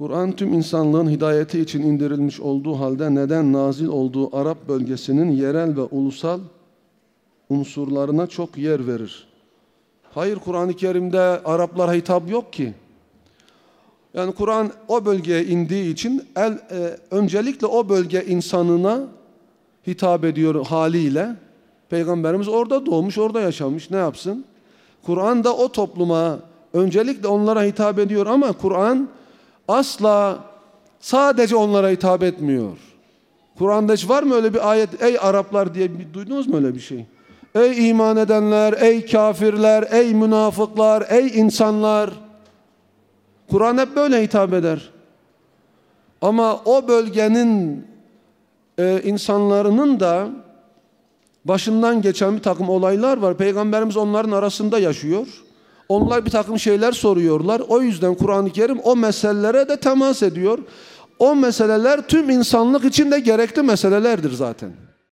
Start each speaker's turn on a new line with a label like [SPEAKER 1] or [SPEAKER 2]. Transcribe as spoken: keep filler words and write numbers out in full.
[SPEAKER 1] Kur'an tüm insanlığın hidayeti için indirilmiş olduğu halde neden nazil olduğu Arap bölgesinin yerel ve ulusal unsurlarına çok yer verir? Hayır, Kur'an-ı Kerim'de Araplara hitap yok ki. Yani Kur'an o bölgeye indiği için el, e, öncelikle o bölge insanına hitap ediyor haliyle. Peygamberimiz orada doğmuş, orada yaşamış. Ne yapsın? Kur'an da o topluma öncelikle onlara hitap ediyor ama Kur'an asla sadece onlara hitap etmiyor. Kur'an'da hiç var mı öyle bir ayet? Ey Araplar diye bir, duydunuz mu öyle bir şey? Ey iman edenler, ey kafirler, ey münafıklar, ey insanlar. Kur'an hep böyle hitap eder. Ama o bölgenin e, insanların da başından geçen bir takım olaylar var. Peygamberimiz onların arasında yaşıyor. Onlar bir takım şeyler soruyorlar. O yüzden Kur'an-ı Kerim o meselelere de temas ediyor. O meseleler tüm insanlık için de gerekli meselelerdir zaten.